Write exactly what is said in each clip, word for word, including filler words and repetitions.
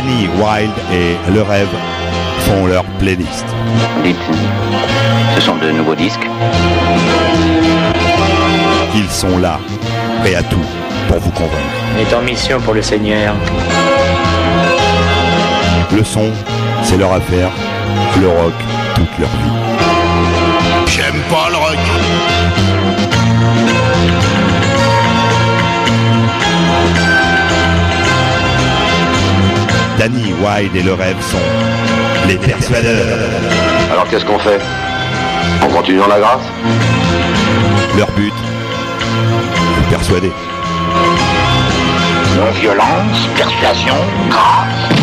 Danny Wilde et Le Rêve font leur playlist. Dites, ce sont de nouveaux disques? Ils sont là, prêts à tout pour vous convaincre. On est en mission pour le Seigneur. Le son, c'est leur affaire. Le rock, toute leur vie. J'aime pas le rock. Danny Wilde et Le Rêve sont les persuadeurs. Alors qu'est-ce qu'on fait? On continue dans la grâce? Leur but, vous persuader. Non-violence, persuasion, grâce.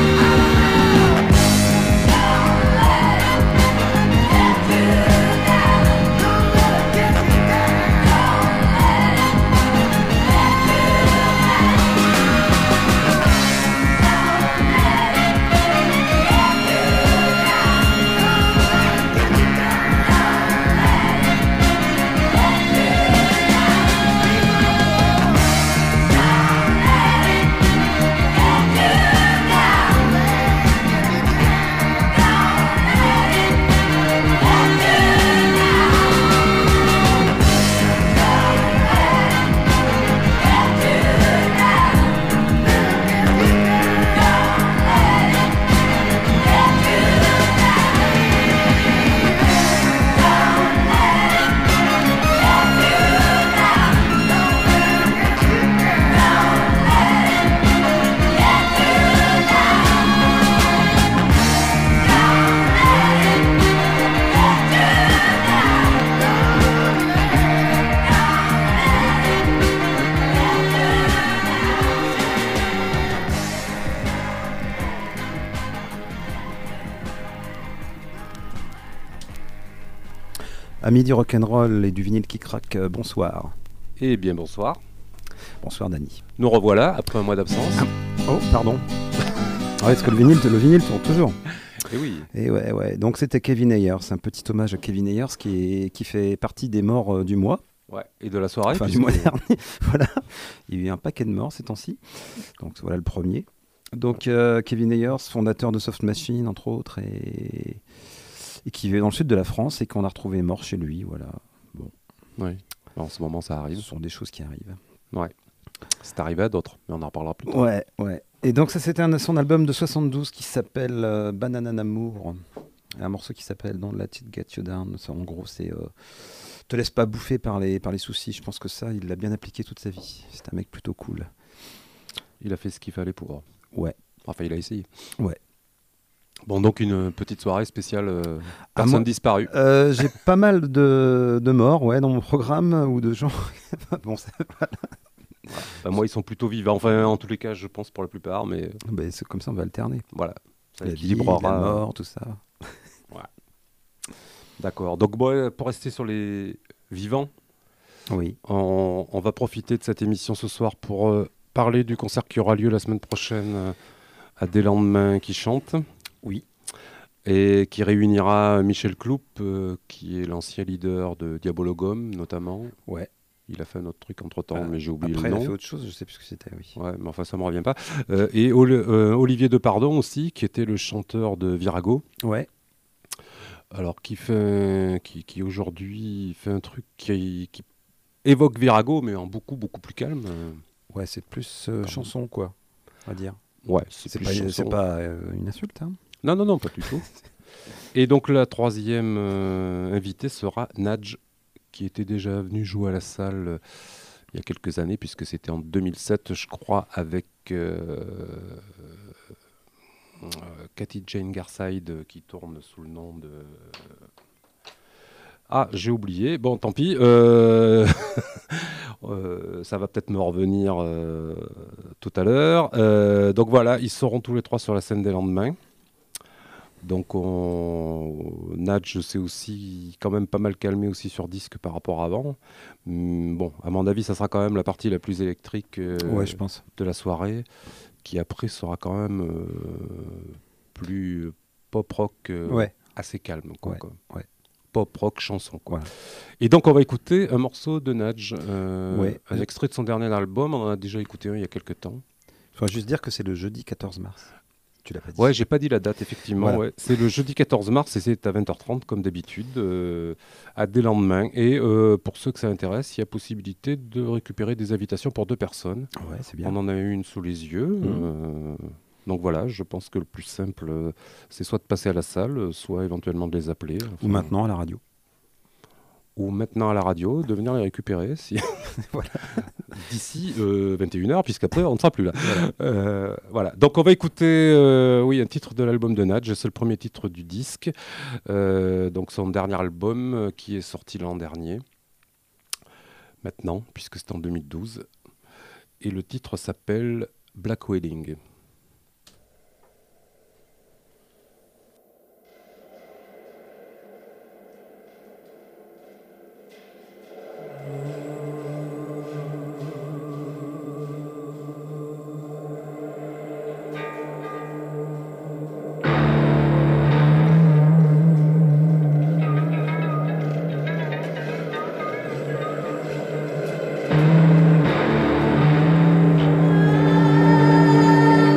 Get to Amis du rock'n'roll et du vinyle qui craque, euh, bonsoir. Eh bien bonsoir. Bonsoir Dany. Nous revoilà après un mois d'absence. Oh, pardon. Ah, est-ce que le vinyle, le vinyle tourne toujours? Et oui. Et ouais, ouais. Donc c'était Kevin Ayers, un petit hommage à Kevin Ayers qui, est, qui fait partie des morts euh, du mois. Ouais, et de la soirée. Enfin, du mois dernier. Voilà. Il y a eu un paquet de morts ces temps-ci. Donc voilà le premier. Donc euh, Kevin Ayers, fondateur de Soft Machine, entre autres, et, et qui vivait dans le sud de la France et qu'on a retrouvé mort chez lui. Voilà. Bon. Oui. En ce moment, ça arrive. Ce sont des choses qui arrivent. Ouais. C'est arrivé à d'autres, mais on en reparlera plus tard. Ouais, ouais. Et donc ça, c'était un, son album de soixante-douze qui s'appelle euh, Banana Namour. Un morceau qui s'appelle Don't Let It Get You Down. Ça, en gros, c'est euh, te laisse pas bouffer par les, par les soucis. Je pense que ça, il l'a bien appliqué toute sa vie. C'est un mec plutôt cool. Il a fait ce qu'il fallait pour. Ouais. Enfin, il a essayé. Ouais. Bon, donc une petite soirée spéciale euh, Ah, personne moi, disparue. Euh, j'ai pas mal de, de morts, ouais, dans mon programme ou de gens. Bon, c'est, voilà. Voilà. Bah, moi, ils sont plutôt vivants. Enfin, en tous les cas, je pense pour la plupart, mais Bah, c'est comme ça, on va alterner. voilà. Ça La équilibrera. vie, la mort, tout ça. D'accord. Donc, bon, pour rester sur les vivants, Oui. on, on va profiter de cette émission ce soir pour euh, parler du concert qui aura lieu la semaine prochaine euh, à Des Lendemains qui chantent. Oui. Et qui réunira Michel Cloup, euh, qui est l'ancien leader de Diabologum, notamment. Ouais. Il a fait un autre truc entre-temps, Euh, mais j'ai oublié Après, le il nom. a fait autre chose, je sais plus ce que c'était, oui. Ouais, mais enfin, ça me revient pas. Euh, et Ol- euh, Olivier Depardon aussi, qui était le chanteur de Virago. Ouais. Alors, qui fait, qui, qui aujourd'hui fait un truc qui, qui évoque Virago, mais en beaucoup, beaucoup plus calme. Ouais, c'est plus euh, Quand chanson, quoi, on va dire. Ouais, c'est, C'est plus pas, chanson. c'est pas euh, une insulte, hein. Non, non, non, pas du tout. Et donc, la troisième euh, invitée sera Nadj, qui était déjà venu jouer à la salle euh, il y a quelques années, puisque c'était en deux mille sept, je crois, avec euh, euh, Cathy Jane Garside, euh, qui tourne sous le nom de... Ah, j'ai oublié. Bon, tant pis. Euh... euh, ça va peut-être me revenir euh, tout à l'heure. Euh, donc voilà, ils seront tous les trois sur la scène des lendemains. Donc on... Nadj s'est aussi quand même pas mal calmé aussi sur disque par rapport à avant. Hum, bon, à mon avis, ça sera quand même la partie la plus électrique euh, Ouais, je pense. de la soirée, qui après sera quand même euh, plus pop-rock euh, Ouais. assez calme. Quoi, Ouais, quoi. ouais. Pop-rock chanson. Quoi. Voilà. Et donc on va écouter un morceau de Nadj, euh, Ouais. un extrait de son dernier album. On en a déjà écouté un il y a quelques temps. Il faudra juste dire que c'est le jeudi quatorze mars. Tu l'as pas dit. Ouais, j'ai pas dit la date, effectivement. Voilà. Ouais. C'est le jeudi quatorze mars et c'est à vingt heures trente, comme d'habitude, euh, à Des Lendemains. Et euh, pour ceux que ça intéresse, il y a possibilité de récupérer des invitations pour deux personnes. Ouais, c'est bien. On en a eu une sous les yeux. Mmh. euh, donc voilà, je pense que le plus simple, euh, c'est soit de passer à la salle, soit éventuellement de les appeler. Ou Enfin, maintenant à la radio. Ou maintenant à la radio, de venir les récupérer si... Voilà. d'ici euh, vingt et une heures, puisqu'après on ne sera plus là. Voilà. Euh, voilà. Donc on va écouter euh, oui, un titre de l'album de Nadj, c'est le premier titre du disque, euh, donc son dernier album euh, qui est sorti l'an dernier, maintenant, puisque c'est en deux mille douze, et le titre s'appelle Black Wedding. Thank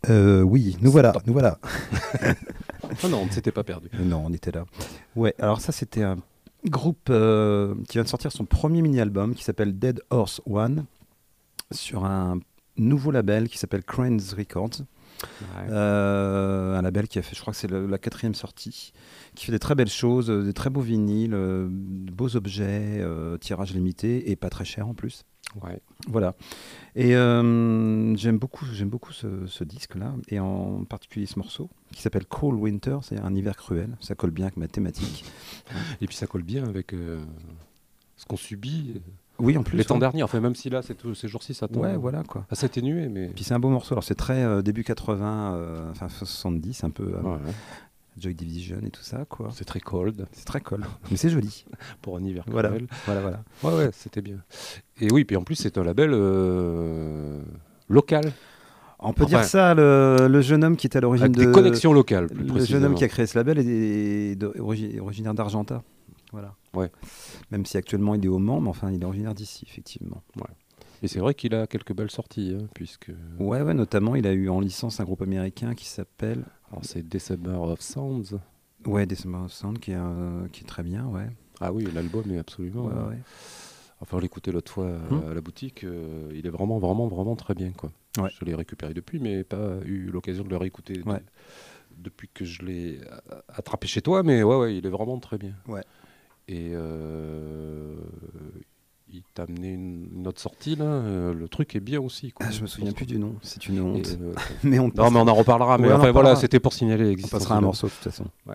Euh, oui, nous voilà, nous voilà. Ah non, on ne s'était pas perdu. Non, on était là. Ouais, alors ça, c'était un groupe euh, qui vient de sortir son premier mini-album qui s'appelle Dead Horse One sur un nouveau label qui s'appelle Cranes Records. Ouais. Euh, un label qui a fait, je crois que c'est le, la quatrième sortie, qui fait des très belles choses, des très beaux vinyles, euh, de beaux objets, euh, tirage limité et pas très cher en plus. Ouais. Voilà. Et euh, j'aime beaucoup, j'aime beaucoup ce, ce disque-là, et en particulier ce morceau qui s'appelle Cold Winter, c'est un hiver cruel. Ça colle bien avec ma thématique. Et puis ça colle bien avec euh, ce qu'on subit. Oui, en plus. Les temps ouais. derniers, enfin même si là, c'est, ces jours-ci, ça tend ouais, voilà, quoi. à s'atténuer. Mais... Puis c'est un beau morceau. Alors c'est très euh, début quatre-vingts, euh, enfin soixante-dix, un peu. Euh, ouais, ouais. Joy Division et tout ça, quoi. C'est très cold. C'est très cold, mais c'est joli. Pour un hiver voilà. cruel. Voilà, voilà. Ouais, ouais, c'était bien. Et oui, puis en plus, c'est un label euh, local. On peut enfin, dire ça, le, le jeune homme qui était à l'origine avec de... des connexions locales, plus Le jeune homme qui a créé ce label est, est, est origi- originaire d'Argentat. Voilà. Ouais. Même si actuellement il est au Mans, mais enfin il est originaire d'ici, effectivement. Ouais. Et c'est vrai qu'il a quelques belles sorties, hein, puisque... Ouais, ouais, notamment il a eu en licence un groupe américain qui s'appelle... Alors c'est December of Sounds. Ouais, December of Sounds, qui est, euh, qui est très bien, ouais. Ah oui, l'album est absolument... Ouais, euh... ouais. Enfin, on l'écoutait l'autre fois hum. à la boutique, euh, il est vraiment, vraiment, vraiment très bien, quoi. Ouais. Je l'ai récupéré depuis, mais pas eu l'occasion de le réécouter ouais. de, depuis que je l'ai attrapé chez toi, mais ouais, ouais, il est vraiment très bien. Ouais. Et euh, il t'a amené une, une autre sortie, là, euh, le truc est bien aussi, quoi. Ah, je me souviens plus du nom, c'est une honte. Et, euh, mais on non, mais on en reparlera, mais ouais, enfin voilà, parlera. c'était pour signaler On l'existence. passera un morceau, de toute façon. Ouais.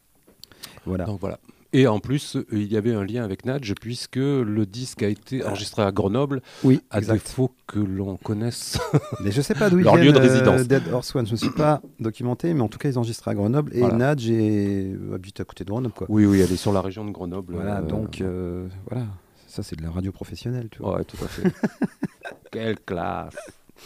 Voilà. Donc voilà. Et en plus, il y avait un lien avec Nadj, puisque le disque a été enregistré à Grenoble, oui, à exact. défaut que l'on connaisse mais je sais pas d'où ils leur viennent, lieu de résidence. Euh, Dead Horse One, je ne suis pas documenté, mais en tout cas, ils enregistrent à Grenoble. Et voilà. Nadj est... habite à côté de Grenoble, quoi. Oui, oui, elle est sur la région de Grenoble. Voilà, euh... donc, euh, voilà. Ça, c'est de la radio professionnelle, tu vois. Ouais, tout à fait. Quelle classe.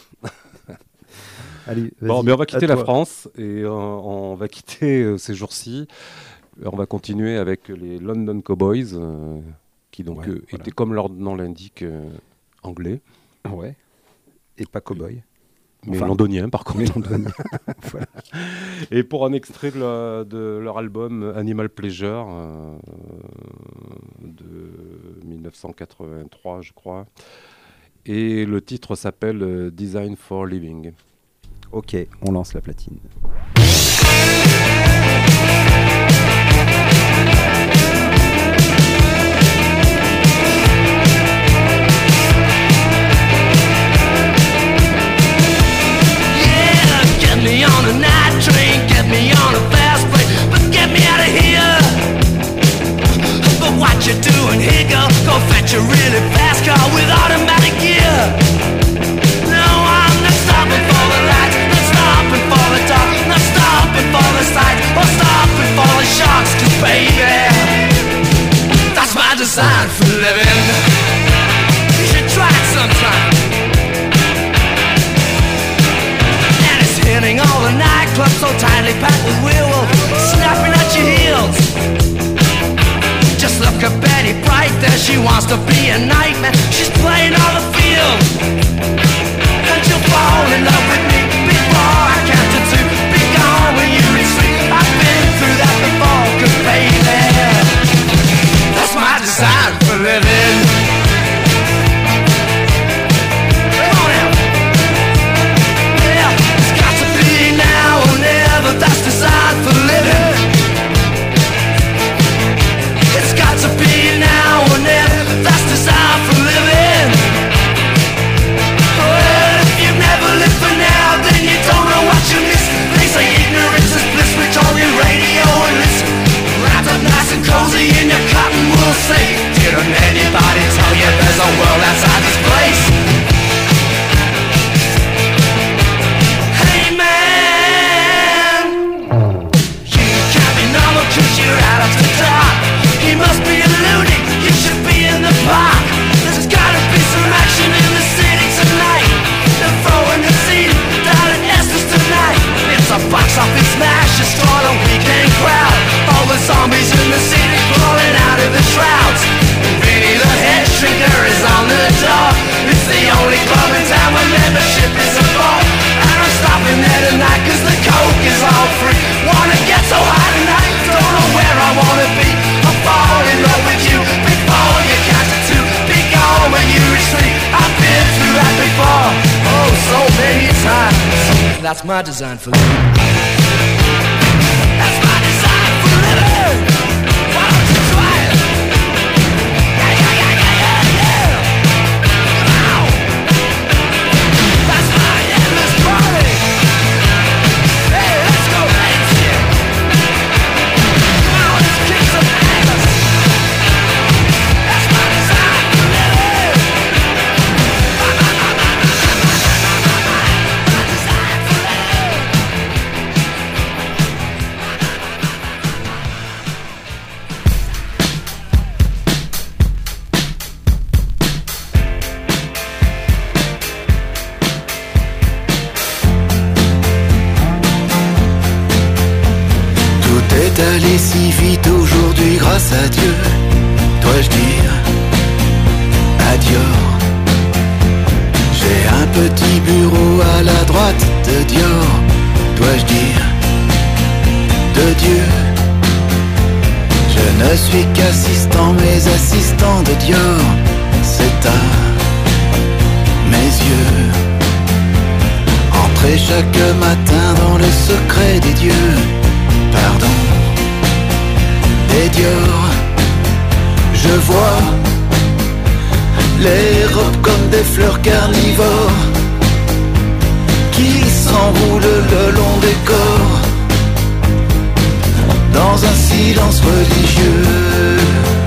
Allez, bon, mais on va quitter la toi. France et euh, on va quitter euh, ces jours-ci. On va continuer avec les London Cowboys, euh, qui donc ouais, euh, voilà. étaient, comme leur nom l'indique, euh, anglais. Ouais. Et pas cow-boy. Mais enfin, londoniens, par contre. Mais londoniens. Voilà. Et pour un extrait de, la, de leur album Animal Pleasure, euh, de dix-neuf cent quatre-vingt-trois, je crois. Et le titre s'appelle euh, Design for Living. Ok, on lance la platine. Get me on a night train, get me on a fast plane, but get me out of here. But what you doing here, girl? Go fetch a really fast car with automatic gear. No, I'm not stopping for the lights, not stopping for the dark, not stopping for the sights, or stopping for the sharks. 'Cause baby, that's my design for living. You should try it sometime. Hitting all the nightclubs so tightly packed with wheel, snapping at your heels. Just look at Betty Bright there, she wants to be a nightmare. She's playing all the field. And you'll fall in love with me before I count to two. Be gone when you retreat. I've been through that before, 'cause baby, that's my design for living. That's designed for living. It's got to be now or never. That's designed And that's my design for living. That's my design for living. Why don't you try it? Yeah, yeah, yeah, yeah, yeah, yeah. Wow. That's my endless party. Hey, let's go ape shit. Come on, let's kick some ass. That's my design for living. My, my, my, my, my, my, my, my, my, my design for living. Tout est allé si vite aujourd'hui, grâce à Dieu, dois-je dire adieu. J'ai un petit bureau à la droite de Dior, dois-je dire de Dieu. Je ne suis qu'assistant, mais assistant de Dior, c'est à mes yeux. Entrer chaque matin dans le secret des dieux, pardon, des Dior. Je vois les robes comme des fleurs carnivores qui s'enroulent le long des corps dans un silence religieux.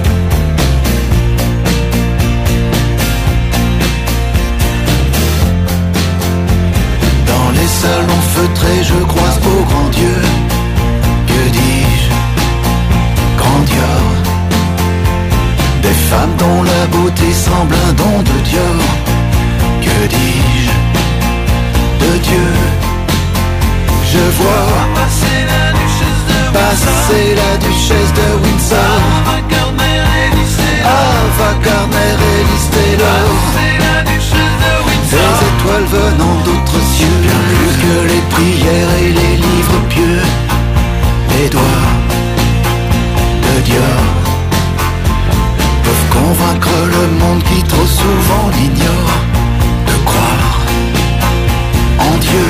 Dans les salons feutrés, je croise au grand Dieu. Que dis-je, grand Dior. Des femmes dont la beauté semble un don de Dior. Que dis-je, de Dieu. Je vois passer la duchesse de Windsor, passer la duchesse de Windsor, Ava Gardner et Liz Taylor, des étoiles venant d'autres cieux, bien plus que les prières et les livres pieux. Les doigts de Dior peuvent convaincre le monde qui trop souvent l'ignore de croire en Dieu.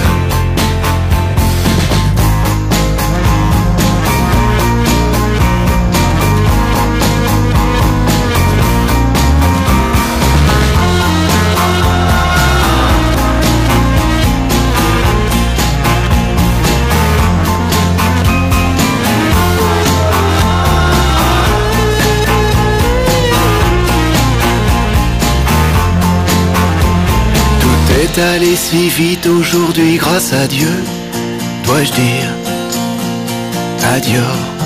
Tout est allé si vite aujourd'hui, grâce à Dieu, dois-je dire adieu.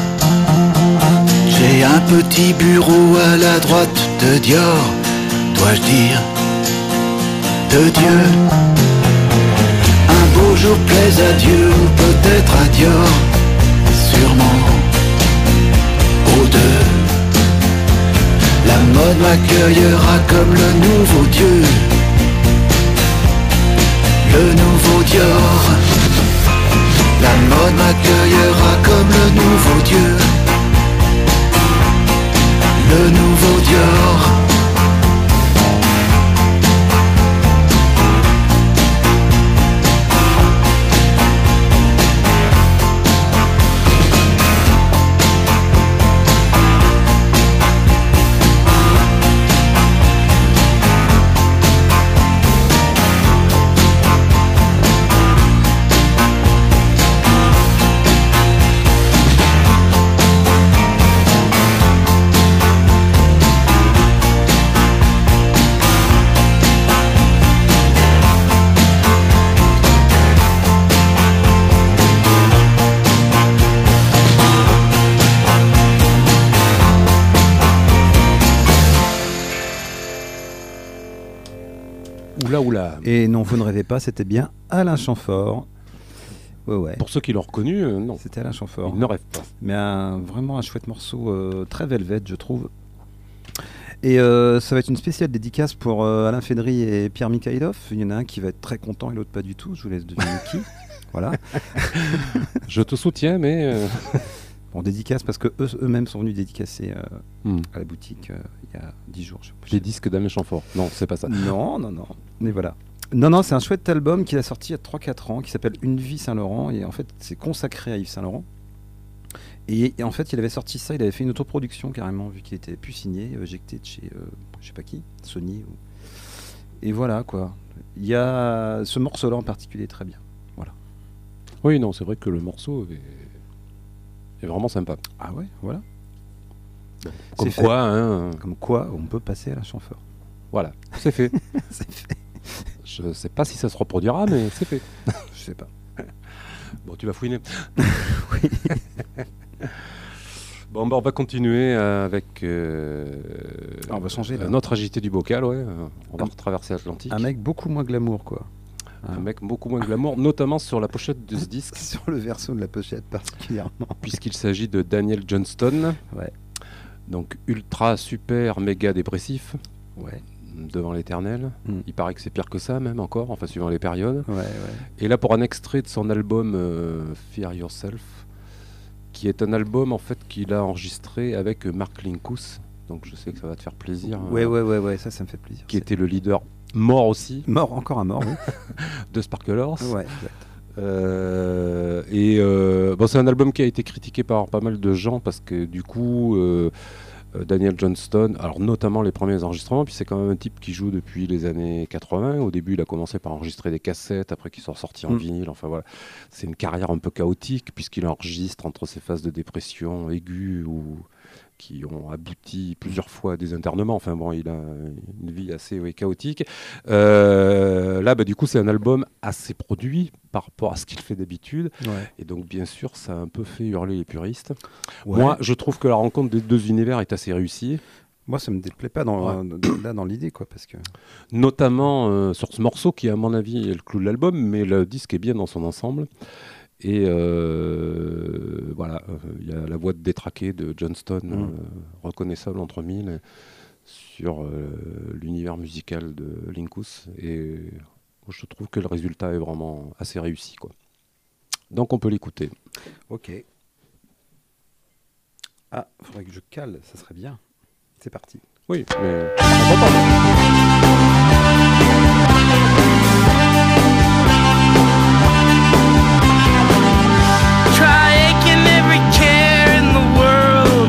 J'ai un petit bureau à la droite de Dior, dois-je dire de Dieu. Un beau jour plaise à Dieu, ou peut-être à Dior, sûrement aux deux. La mode m'accueillera comme le nouveau Dieu, le nouveau Dior. La mode m'accueillera comme le nouveau Dieu, le nouveau Dior. Oula oula. Et non, vous ne rêvez pas, c'était bien Alain Chamfort. Ouais, ouais. Pour ceux qui l'ont reconnu, euh, non. C'était Alain Chamfort. Ils ne rêvent pas. Mais un, vraiment un chouette morceau, euh, très Velvet, je trouve. Et euh, ça va être une spéciale dédicace pour euh, Alain Fédry et Pierre Mikhailov. Il y en a un qui va être très content et l'autre pas du tout. Je vous laisse deviner qui. Voilà. Je te soutiens, mais... Euh... Bon, dédicace parce que eux, eux-mêmes sont venus dédicacer euh, hmm. à la boutique euh, il y a dix jours. Je Les disques d'Alain Chamfort. Non, c'est pas ça. Non, non, non. Mais voilà. Non, non, c'est un chouette album qu'il a sorti il y a trois quatre ans, qui s'appelle Une vie Saint-Laurent, et en fait, c'est consacré à Yves Saint-Laurent. Et, et en fait, il avait sorti ça, il avait fait une autoproduction carrément, vu qu'il était plus signé, éjecté de chez, euh, je sais pas qui, Sony. Ou... Et voilà, quoi. Il y a ce morceau-là en particulier, très bien. Voilà. Oui, non, c'est vrai que le morceau est, est vraiment sympa. Ah ouais, voilà. Bon, comme c'est quoi, hein, comme quoi, on peut passer à la chanfeur. Voilà, c'est fait. C'est fait. Je sais pas si ça se reproduira, mais c'est fait. Je sais pas. Bon, tu vas fouiner. Oui. Bon, bah, on va continuer avec. Euh, ah, on va changer. Là. Notre agité du bocal, ouais. On va un, retraverser l'Atlantique. Un mec beaucoup moins glamour, quoi. Un mec beaucoup moins glamour, notamment sur la pochette de ce disque. Sur le verso de la pochette particulièrement. Puisqu'il s'agit de Daniel Johnston. Ouais. Donc ultra, super, méga dépressif. Ouais. Devant l'éternel. Mm. Il paraît que c'est pire que ça, même encore, enfin suivant les périodes. Ouais, ouais. Et là, pour un extrait de son album euh, Fear Yourself, qui est un album en fait qu'il a enregistré avec Mark Linkous. Donc je sais que ça va te faire plaisir. Ouais, euh, ouais, ouais, ouais, ça, ça me fait plaisir. Qui c'est... était le leader mort aussi. Mort, encore un mort, oui. de Sparklers. Ouais, exact. Euh, et euh, bon, c'est un album qui a été critiqué par pas mal de gens parce que du coup. Euh, Daniel Johnston, alors notamment les premiers enregistrements, puis c'est quand même un type qui joue depuis les années quatre-vingts. Au début, il a commencé par enregistrer des cassettes, après qu'il soit sorti en mmh. vinyle. Enfin voilà, c'est une carrière un peu chaotique puisqu'il enregistre entre ses phases de dépression aiguë ou qui ont abouti plusieurs fois à des internements. Enfin bon, il a une vie assez oui, chaotique. Euh, là, bah, du coup, c'est un album assez produit par rapport à ce qu'il fait d'habitude. Ouais. Et donc, bien sûr, ça a un peu fait hurler les puristes. Ouais. Moi, je trouve que la rencontre des deux univers est assez réussie. Moi, ça me déplaît pas dans, ouais. euh, là dans l'idée, quoi, parce que notamment euh, sur ce morceau qui, à mon avis, est le clou de l'album, mais le disque est bien dans son ensemble. Et euh, voilà, il euh, y a la voix de détraquée de Johnston, mmh. euh, reconnaissable entre mille, sur euh, l'univers musical de Linkous. Et je trouve que le résultat est vraiment assez réussi, quoi. Donc on peut l'écouter. Ok. Ah, il faudrait que je cale, ça serait bien. C'est parti. Oui, mais on va pas. Try aching every care in the world.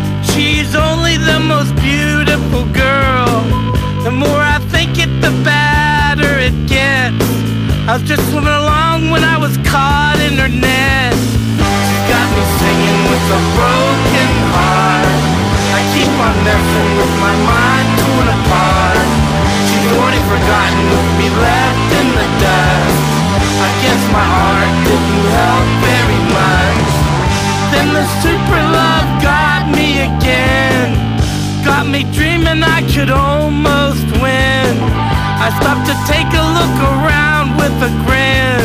She's only the most beautiful girl. The more I think it, the badder it gets. I was just swimming along when I was caught in her net. She's got me singing with a broken heart. I keep on messing with my mind torn apart. She's already forgotten with me left in the dust. I guess my heart didn't help very much. Then the super love got me again. Got me dreaming I could almost win. I stopped to take a look around with a grin.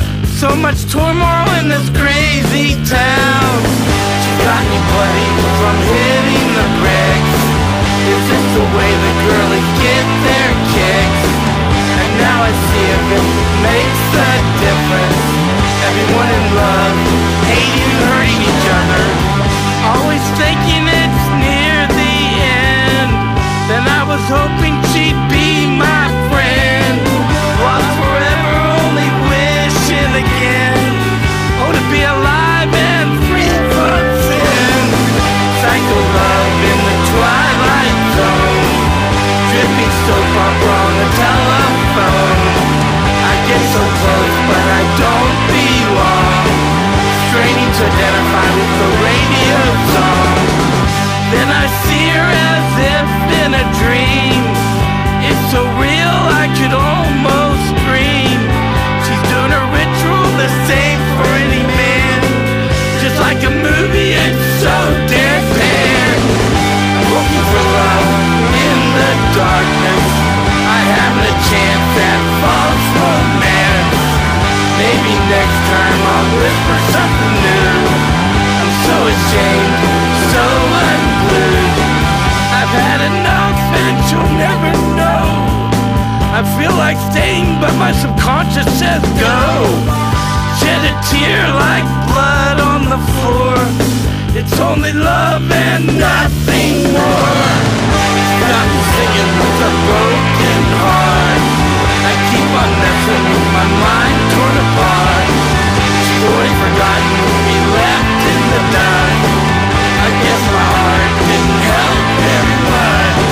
So much turmoil in this crazy town. She got me bloody from hitting the bricks. Is this the way the girlies get their kicks? And now I see if it makes a difference. Everyone in love, hating, hurting each other. Always thinking it's near the end. Then I was hoping she'd be my friend. Lost forever, only wishing again. Oh, to be alive and free from sin. Psycho love in the twilight zone. Dripping soap opera on the telephone. I get so close, but I don't belong. Straining to identify with the radio song. Then I see her as if in a dream. It's so real I could almost scream. She's doing a ritual the same for any man. Just like a movie, it's so deadpan. I'm looking for love in the darkness. I haven't a chance at false romance. Maybe next time I'll whisper something new. I'm so ashamed, so unglued. I've had enough and you'll never know. I feel like staying but my subconscious says go. Shed a tear like blood on the floor. It's only love and nothing more. Got me singing with a broken heart. I keep my mind torn apart. Fully forgotten, we left in the dark. I guess my heart didn't help very much.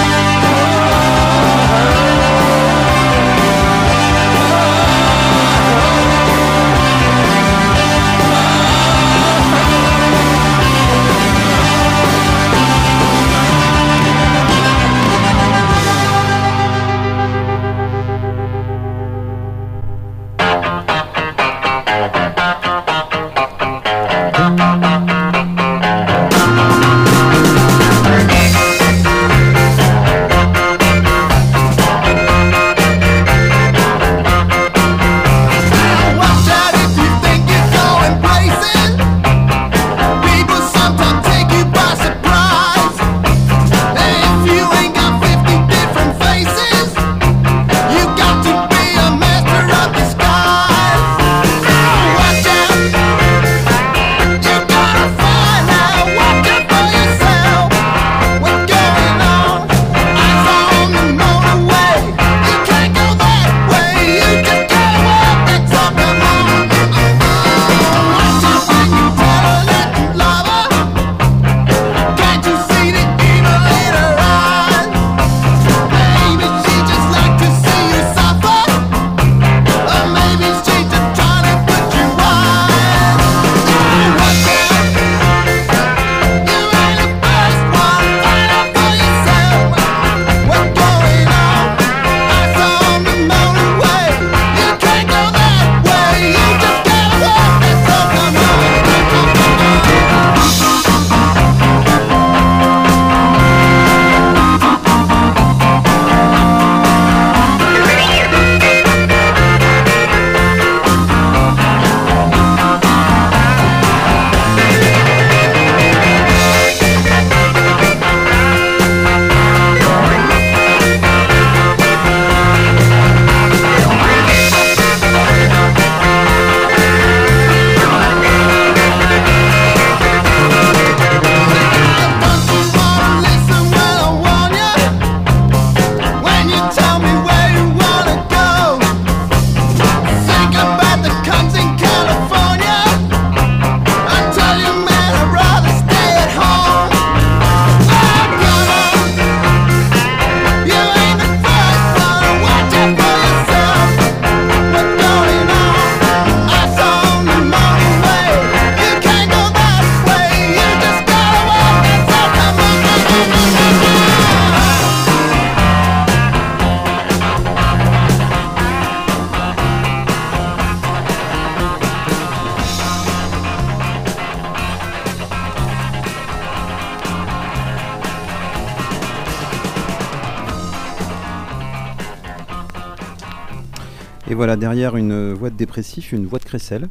Et voilà, derrière une voix de dépressif, une voix de crécelle.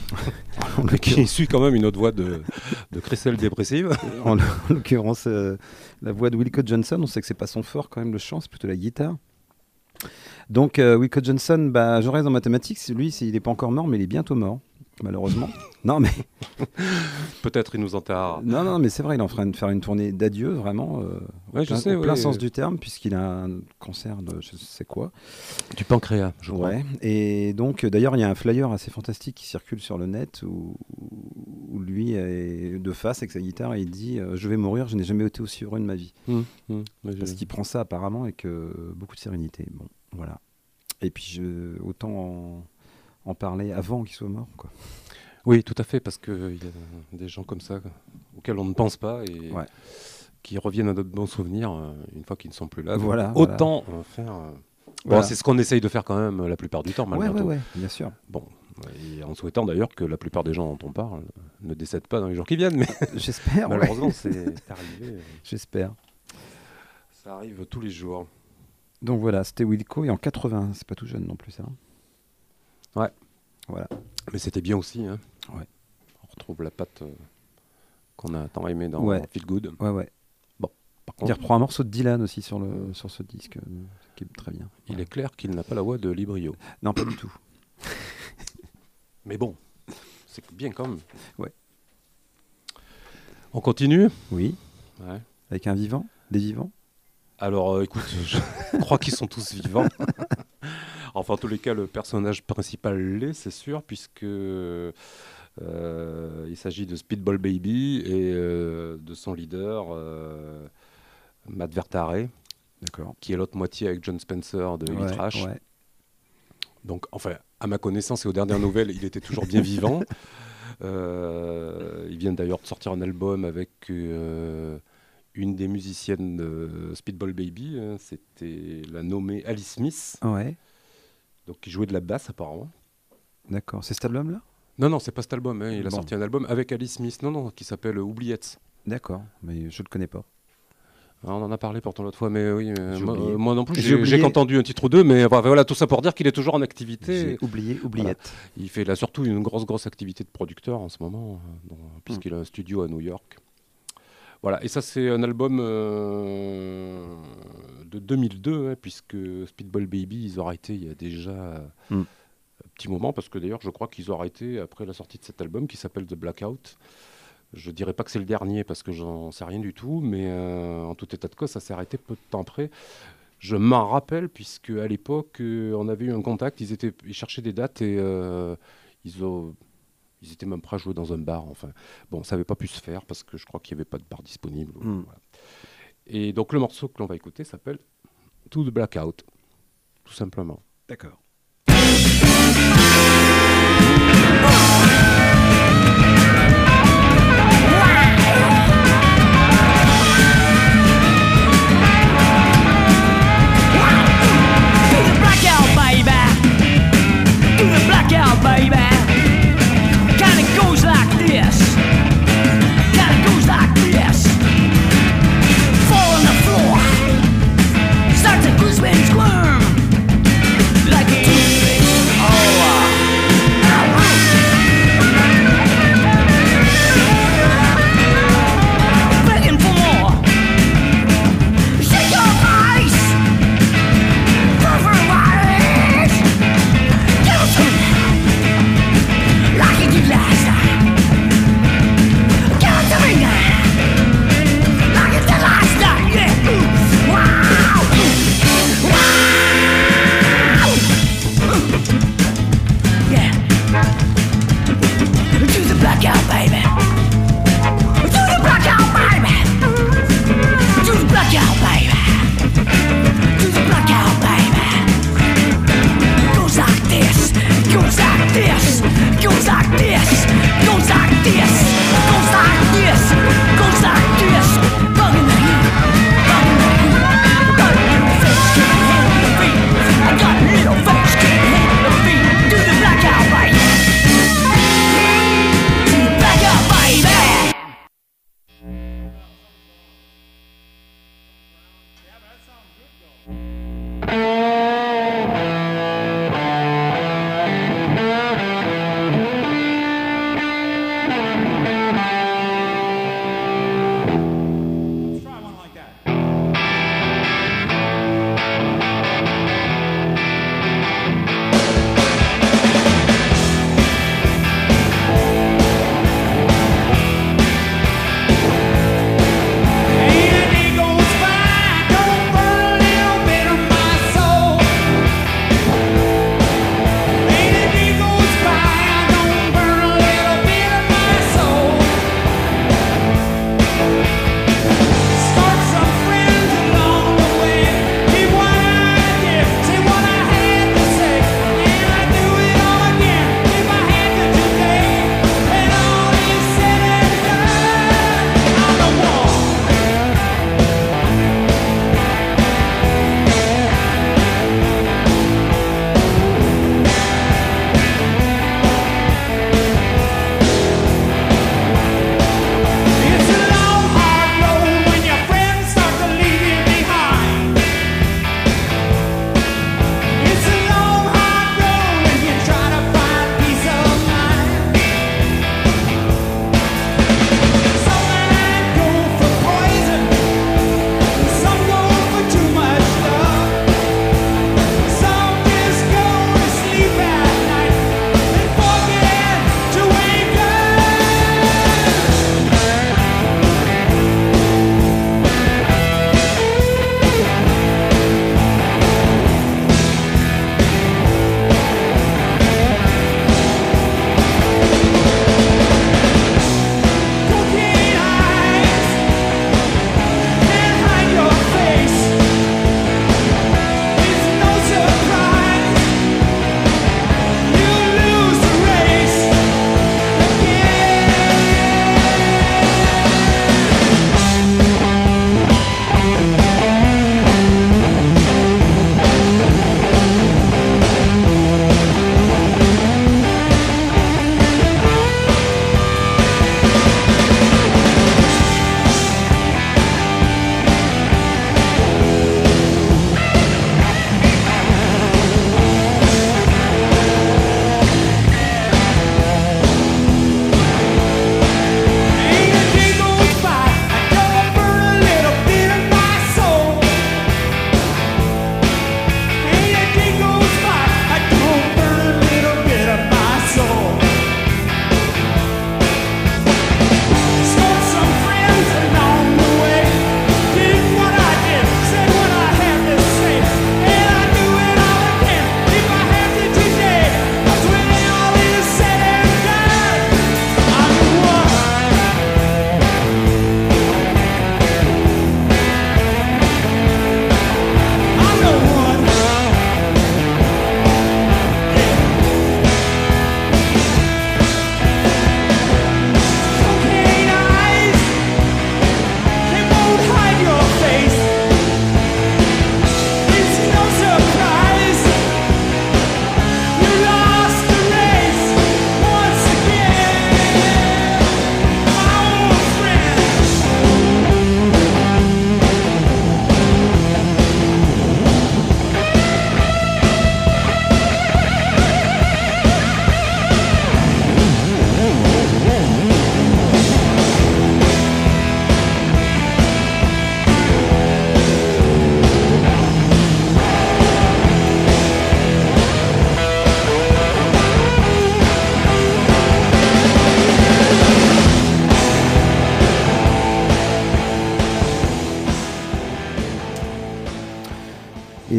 Qui suit quand même une autre voix de, de crécelle dépressive. En, en l'occurrence, euh, la voix de Wilco Johnson. On sait que c'est pas son fort quand même, le chant, c'est plutôt la guitare. Donc euh, Wilco Johnson, bah, je reste dans mathématiques. Lui, il n'est pas encore mort, mais il est bientôt mort, malheureusement. Non, mais peut-être il nous enterrera. Non, non, mais c'est vrai, il est en train de faire une tournée d'adieu, vraiment. Euh, ouais, je plein, sais, au plein ouais, sens ouais. du terme, puisqu'il a un cancer de je sais quoi. Du pancréas, je crois. Ouais. Et donc, d'ailleurs, il y a un flyer assez fantastique qui circule sur le net où, où lui est de face avec sa guitare et il dit euh, « Je vais mourir, je n'ai jamais été aussi heureux de ma vie. Mmh, mmh, » Parce qu'il prend ça apparemment avec euh, beaucoup de sérénité. Bon, voilà. Et puis, je, autant en, en parler avant qu'il soit mort, quoi. Oui, tout à fait, parce qu'il y a des gens comme ça auxquels on ne pense pas et ouais. qui reviennent à notre bon souvenir euh, une fois qu'ils ne sont plus là. Voilà, autant voilà. Euh, faire... Euh... Voilà. Bon, c'est ce qu'on essaye de faire quand même la plupart du temps, malgré ouais, tout. Ouais, ouais, bien sûr. Bon, et en souhaitant d'ailleurs que la plupart des gens dont on parle ne décèdent pas dans les jours qui viennent, mais j'espère. Malheureusement, ouais. c'est arrivé. J'espère. Ça arrive tous les jours. Donc voilà, c'était Wilco et en quatre-vingts, c'est pas tout jeune non plus ça. Ouais. Voilà. Mais c'était bien aussi. Hein. Ouais. On retrouve la patte euh, qu'on a tant aimé dans ouais. Feel Good. Ouais, ouais. Bon, par contre, il reprend un morceau de Dylan aussi sur, le, sur ce disque, euh, qui est très bien. Il ouais. est clair qu'il n'a pas la voix de Librio. Non, pas du tout. Mais bon, c'est bien quand même. Ouais. On continue ? Oui. Ouais. Avec un vivant ? Des vivants ? Alors, euh, écoute, je crois qu'ils sont tous vivants. Enfin, en tous les cas, le personnage principal l'est, c'est sûr, puisque euh, il s'agit de Speedball Baby et euh, de son leader, euh, Matt Vertare, D'accord. qui est l'autre moitié avec John Spencer de Ouais, E-Trash. ouais. Donc, enfin, à ma connaissance et aux dernières nouvelles, il était toujours bien vivant. Euh, il vient d'ailleurs de sortir un album avec euh, une des musiciennes de Speedball Baby. Hein, c'était la nommée Alice Smith, Ouais, donc qui jouait de la basse apparemment. d'accord. C'est cet album-là? Non, non, c'est pas cet album. Hein, il a Bon. sorti un album avec Alice Smith, non, non, qui s'appelle Oubliettes. D'accord, mais je le connais pas. Ah, on en a parlé pourtant l'autre fois, mais oui, euh, J'ai moi, oublié. euh, moi non plus, J'ai j'ai oublié. j'ai qu'entendu un titre ou deux, mais enfin, voilà, tout ça pour dire qu'il est toujours en activité. J'ai oublié, oubliette. Il fait là surtout une grosse, grosse activité de producteur en ce moment, euh, donc, puisqu'il a un studio à New York. Voilà, et ça c'est un album euh, de deux mille deux, hein, puisque Speedball Baby, ils ont arrêté il y a déjà Mm. un petit moment, parce que d'ailleurs je crois qu'ils ont arrêté après la sortie de cet album qui s'appelle The Blackout. Je dirais pas que c'est le dernier parce que j'en sais rien du tout, mais euh, en tout état de cause, ça s'est arrêté peu de temps après. Je m'en rappelle puisque à l'époque, euh, on avait eu un contact, ils, étaient, ils cherchaient des dates et euh, ils, ont, ils étaient même prêts à jouer dans un bar. Enfin, bon, ça n'avait pas pu se faire parce que je crois qu'il n'y avait pas de bar disponible. Mm. Voilà. Et donc le morceau que l'on va écouter s'appelle To the Blackout, tout simplement. D'accord. Blackout, baby. Kinda goes like this. Kinda goes like this. Fall on the floor. Start to goose and squirm. Like a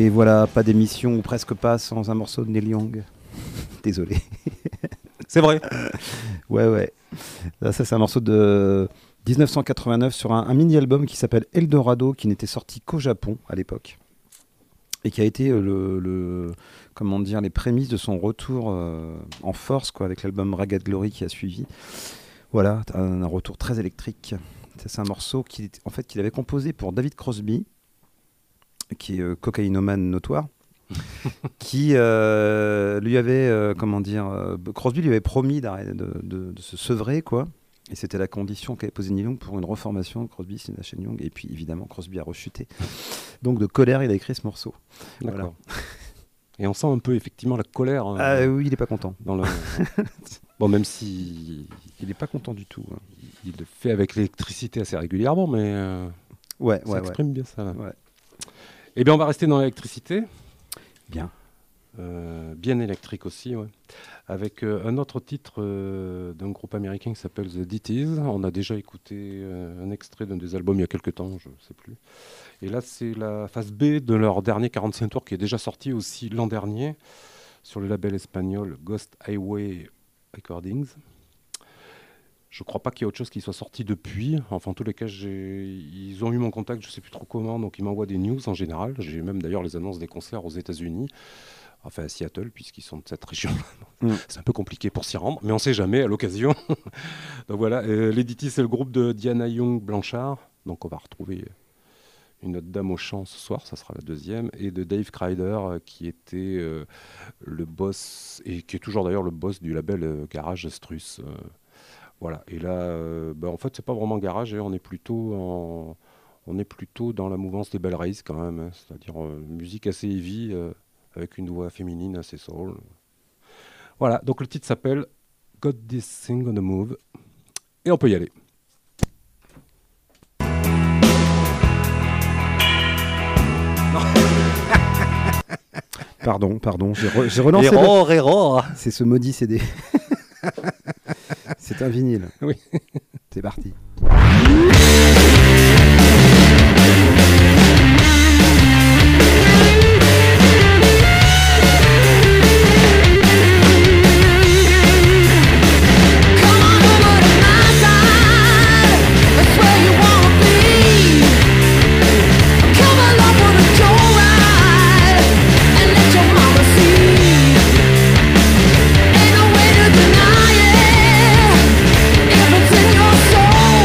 Et voilà, pas d'émission ou presque pas sans un morceau de Neil Young. Désolé. C'est vrai. Ouais, ouais. Là, ça, c'est un morceau de dix-neuf cent quatre-vingt-neuf sur un, un mini-album qui s'appelle Eldorado, qui n'était sorti qu'au Japon à l'époque. Et qui a été euh, le, le, comment dire, les prémices de son retour euh, en force, quoi, avec l'album Ragged Glory qui a suivi. Voilà, un, un retour très électrique. Ça, c'est un morceau qu'il, en fait, qu'il avait composé pour David Crosby, qui est euh, cocaïnomane notoire, qui euh, lui avait, euh, comment dire, euh, Crosby lui avait promis de, de, de se sevrer, quoi. Et c'était la condition qu'avait posée Neil Young pour une reformation. Crosby, c'est Nash and Young. Et puis, évidemment, Crosby a rechuté. Donc, de colère, il a écrit ce morceau. D'accord. Voilà. Et on sent un peu, effectivement, la colère. Euh, Ah oui, il n'est pas content. Dans le... bon, même si... Il n'est pas content du tout. Hein. Il le fait avec l'électricité assez régulièrement, mais euh, ouais, ça ouais, exprime ouais. bien ça. Là. Ouais. Eh bien, on va rester dans l'électricité. Bien. Euh, bien électrique aussi, ouais. Avec euh, un autre titre euh, d'un groupe américain qui s'appelle The D Ts. On a déjà écouté euh, un extrait d'un des albums il y a quelques temps, je ne sais plus. Et là, c'est la phase B de leur dernier quarante-cinq tours qui est déjà sorti aussi l'an dernier sur le label espagnol Ghost Highway Recordings. Je ne crois pas qu'il y ait autre chose qui soit sorti depuis. Enfin, en tous les cas, j'ai... ils ont eu mon contact, je ne sais plus trop comment, donc ils m'envoient des news en général. J'ai même d'ailleurs les annonces des concerts aux États-Unis, enfin à Seattle, puisqu'ils sont de cette région. Mm. C'est un peu compliqué pour s'y rendre, mais on ne sait jamais à l'occasion. Donc voilà, euh, les D T, c'est le groupe de Diana Young Blanchard. Donc on va retrouver une autre dame au chant ce soir, ça sera la deuxième, et de Dave Crider, euh, qui était euh, le boss, et qui est toujours d'ailleurs le boss du label euh, Garage Struss. Euh, Voilà, et là, euh, bah en fait, c'est pas vraiment garage, hein, on est plutôt en, on est plutôt dans la mouvance des Bell Rays quand même, hein, c'est-à-dire euh, musique assez heavy, euh, avec une voix féminine assez soul. Voilà, donc le titre s'appelle Got This Thing on the Move, et on peut y aller. Pardon, pardon, j'ai, re- j'ai relancé. Error, le... error. C'est ce maudit C D. C'est un vinyle. Oui. C'est parti. If it's in your soul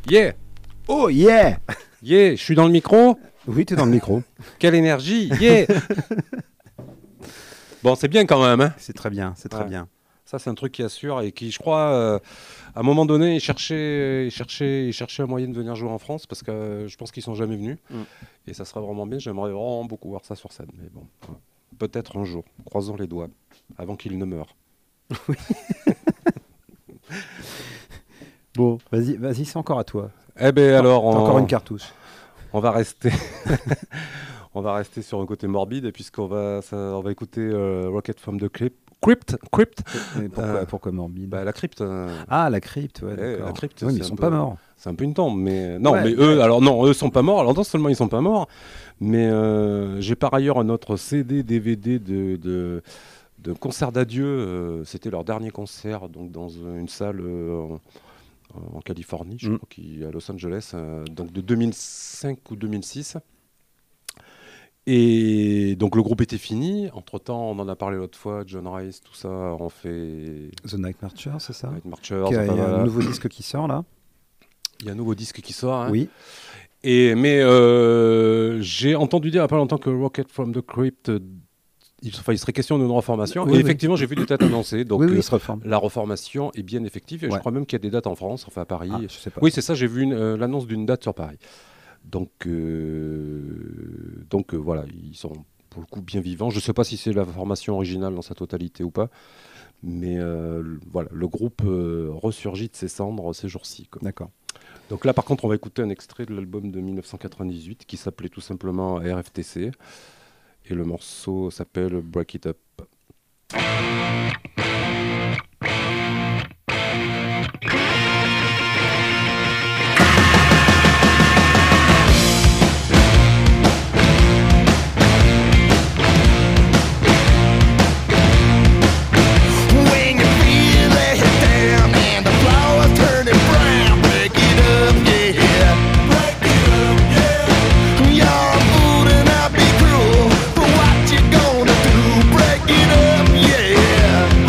Yeah. Oh yeah. Yeah, je suis dans le micro. Oui, tu es dans le micro. Quelle énergie. Yeah. Bon, c'est bien quand même. Hein. C'est très bien, c'est très ouais. bien. Ça, c'est un truc qui assure et qui, je crois, euh, à un moment donné, ils cherchaient, ils cherchaient, ils cherchaient un moyen de venir jouer en France parce que euh, je pense qu'ils sont jamais venus. Mm. Et ça serait vraiment bien. J'aimerais vraiment beaucoup voir ça sur scène. Mais bon, ouais. Peut-être un jour. Croisons les doigts avant qu'ils ne meurent. Oui. Bon, vas-y, vas-y, c'est encore à toi. Eh ben alors, on... encore une cartouche. On va rester. On va rester sur un côté morbide puisqu'on va, ça, on va écouter euh, Rocket from the Crypt. Crypt, crypt. Et pourquoi, euh, pourquoi morbide? Bah, la crypte. Euh... Ah, la crypte, ouais. Eh, la crypte. Oui, mais ils sont peu... pas morts. C'est un peu une tombe, mais non, ouais, mais ouais. eux, alors non, eux sont pas morts. Alors non seulement ils sont pas morts, mais euh, j'ai par ailleurs un autre C D, D V D de, de, de concert d'adieu. Euh, c'était leur dernier concert, donc dans une salle euh, en, en Californie, je mm. crois, qui à Los Angeles, euh, donc de deux mille cinq ou deux mille six. Et donc le groupe était fini. Entre-temps, on en a parlé l'autre fois, John Rice, tout ça, on fait... The Night Marcher, c'est ça? Night Marcher. Il y a, y a un nouveau disque qui sort, là. Il y a un nouveau disque qui sort. Hein. Oui. Et, mais euh, j'ai entendu dire il n'y a pas longtemps que Rocket from the Crypt, il, enfin, il serait question d'une reformation. Oui, et oui. Effectivement, j'ai vu des dates annoncées. Donc oui, oui, euh, il se reforme. La reformation est bien effective. Et ouais. je crois même qu'il y a des dates en France, enfin à Paris. Ah, je sais pas. Oui, c'est ça, j'ai vu une, euh, l'annonce d'une date sur Paris. Donc, euh, donc euh, voilà, ils sont pour le coup bien vivants. Je ne sais pas si c'est la formation originale dans sa totalité ou pas, mais euh, voilà, le groupe euh, ressurgit de ses cendres ces jours-ci. Quoi. D'accord. Donc là, par contre, on va écouter un extrait de l'album de mille neuf cent quatre-vingt-dix-huit qui s'appelait tout simplement R F T C, et le morceau s'appelle Break It Up. Break it up, yeah.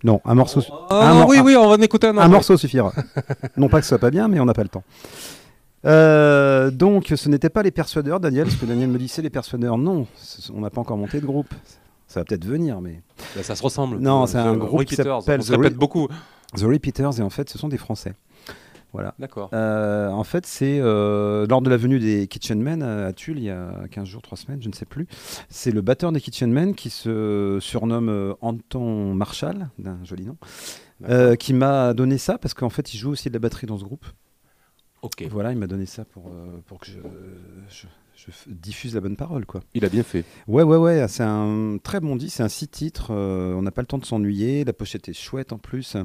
Non, un morceau. Oh, un mor- oui, oui, on va en écouter un. Un morceau suffira. Non pas que ce soit pas bien, mais on n'a pas le temps. Euh, donc, ce n'était pas les Persuadeurs, Daniel, parce que Daniel me disait les Persuadeurs. Non, ce- on n'a pas encore monté de groupe. Ça va peut-être venir, mais. Bah, ça se ressemble. Non, c'est The un groupe qui Repeaters. s'appelle On se The répète Re- beaucoup. The Repeaters, et en fait, ce sont des Français. Voilà. D'accord. Euh, en fait, c'est euh, lors de la venue des Kitchen Men à, à Tulle, il y a quinze jours, trois semaines, je ne sais plus. C'est le batteur des Kitchen Men qui se surnomme euh, Anton Marshall, d'un joli nom, euh, qui m'a donné ça parce qu'en fait, il joue aussi de la batterie dans ce groupe. Ok. Voilà, il m'a donné ça pour, euh, pour que je, je, je f- diffuse la bonne parole, quoi. Il a bien fait. Ouais, ouais, ouais, c'est un très bon disque, c'est un six titres, euh, on n'a pas le temps de s'ennuyer, la pochette est chouette en plus.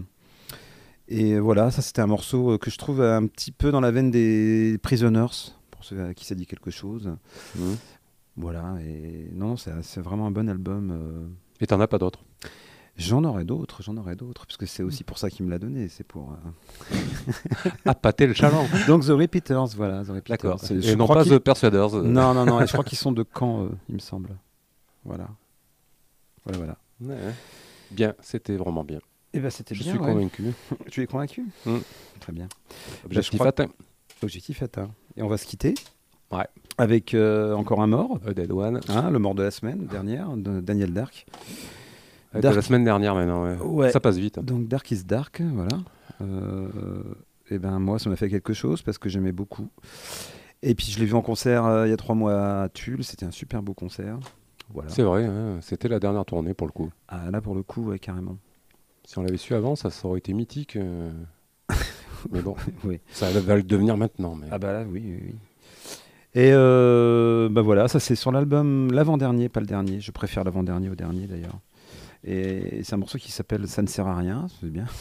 Et voilà, ça c'était un morceau euh, que je trouve un petit peu dans la veine des Prisoners, pour ceux à qui ça dit quelque chose. Mmh. Voilà, et non, c'est, c'est vraiment un bon album. euh. Et t'en as pas d'autres? J'en aurais d'autres, j'en aurais d'autres, parce que c'est aussi pour ça qu'il me l'a donné, c'est pour... euh, Appâter le chaland. Donc The Repeaters, voilà, The Repeaters. D'accord. C'est- Et je non crois pas qu'ils- The Persuaders. Non, non, non, et je crois qu'ils sont de Caen, euh, il me semble. Voilà. Voilà, voilà. Ouais. Bien, c'était vraiment bien. Et ben c'était Je bien, suis ouais. convaincu. Tu es convaincu? Mm. Très bien. Objectif crois- atteint. Objectif atteint. Et on va se quitter. Ouais. Avec euh, encore un mort. A Dead One. Hein, le mort de la semaine dernière, de Daniel Dark. Ouais, Dark. de la semaine dernière maintenant. Ouais. Ouais. Ça passe vite. Donc Dark is Dark, voilà. Euh, et ben moi, ça m'a fait quelque chose parce que j'aimais beaucoup. Et puis je l'ai vu en concert euh, il y a trois mois à Tulle. C'était un super beau concert. Voilà. C'est vrai, hein, c'était la dernière tournée pour le coup. Ah, là pour le coup, ouais, carrément. Si on l'avait su avant, ça, ça aurait été mythique. euh, Mais bon, Oui. ça va le devenir maintenant. Mais... Ah bah là, oui, oui, oui. Et euh, bah voilà, ça c'est sur l'album l'avant-dernier, pas le dernier. Je préfère l'avant-dernier au dernier d'ailleurs. Et c'est un morceau qui s'appelle Ça ne sert à rien, c'est bien.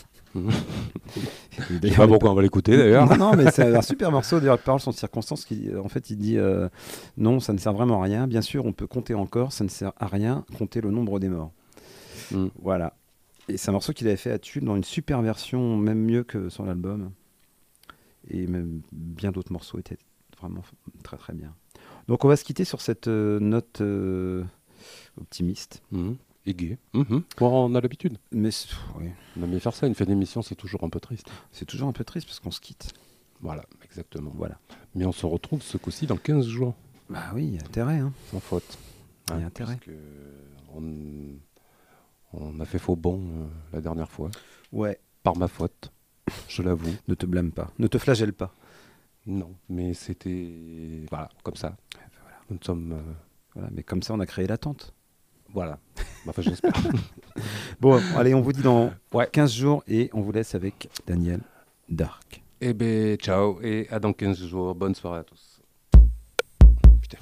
Je sais pas pourquoi on va l'écouter d'ailleurs. Non, non, mais c'est un super morceau. D'ailleurs, paroles sont de circonstances. Qui, en fait, il dit euh, non, ça ne sert vraiment à rien. Bien sûr, on peut compter encore. Ça ne sert à rien. Compter le nombre des morts. Mm. Voilà. Et c'est un morceau qu'il avait fait à Tulle dans une super version, même mieux que sur l'album. Et même bien d'autres morceaux étaient vraiment très très bien. Donc, on va se quitter sur cette euh, note euh, optimiste. Mm. Et gai. Mm-hmm. Bon, on a l'habitude. Mais c'est- ouais, On aime bien faire ça. Une fin d'émission, c'est toujours un peu triste. c'est toujours un peu triste parce qu'on se quitte. Voilà, exactement. Voilà. Mais on se retrouve ce coup-ci dans quinze jours. Bah oui, il y a intérêt. Hein. Sans faute. Il y a Hein, intérêt. parce que on, on a fait faux bon euh, la dernière fois. Ouais. Par ma faute, je l'avoue. Ne te blâme pas. Ne te flagelle pas. Non, mais c'était... Voilà, comme ça. Voilà. Nous sommes... euh, Voilà. Mais comme ça, on a créé l'attente. Voilà. Enfin, j'espère. Bon, allez, on vous dit dans Ouais. quinze jours et on vous laisse avec Daniel Dark. Eh ben, ciao et à dans quinze jours. Bonne soirée à tous. Putain.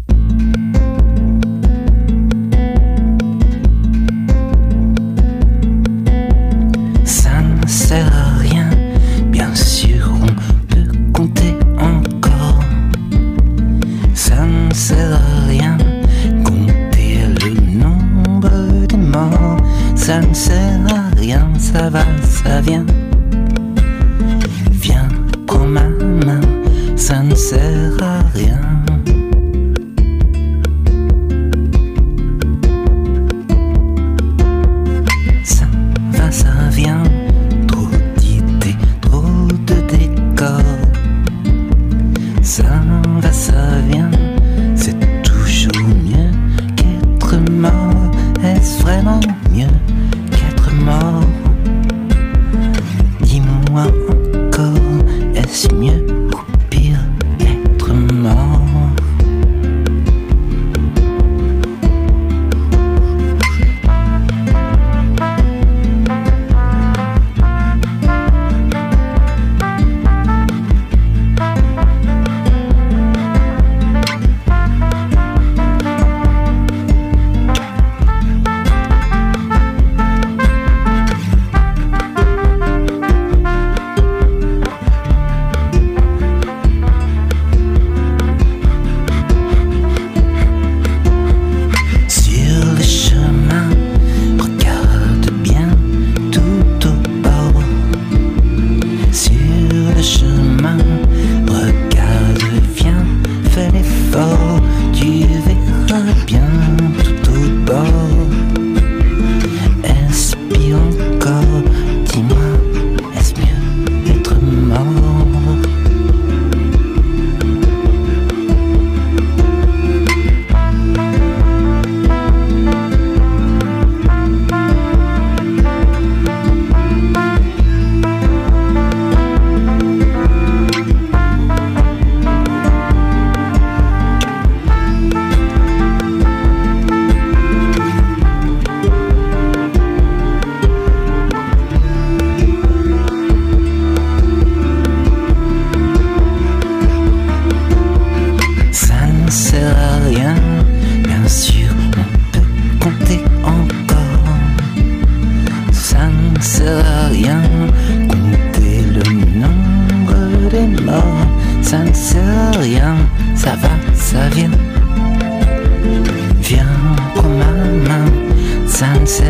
Ça ne sert à rien, bien sûr on peut compter encore. Ça ne sert à rien, compter le nombre des morts. Ça ne sert à rien, ça va, ça vient. Viens, prends ma main, ça ne sert à rien. Ça va, ça vient, trop d'idées, trop de décors. Ça va, ça vient, c'est toujours mieux qu'être mort. Est-ce vraiment mieux qu'être mort?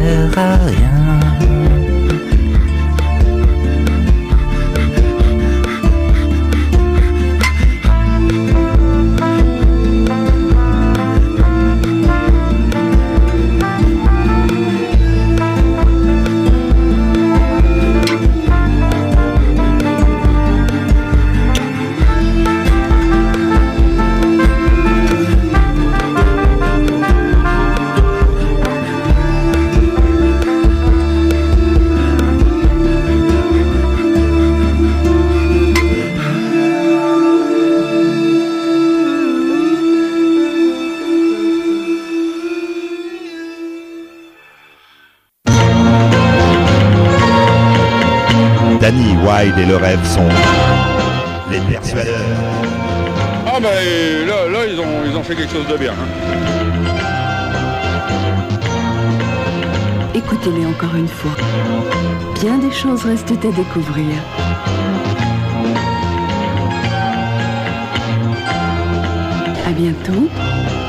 sert à rien. Danny Wilde et le rêve sont les persuadeurs. Ah ben là, là ils, ont, ils ont fait quelque chose de bien. Hein. Écoutez-les encore une fois. Bien des choses restent à découvrir. À bientôt.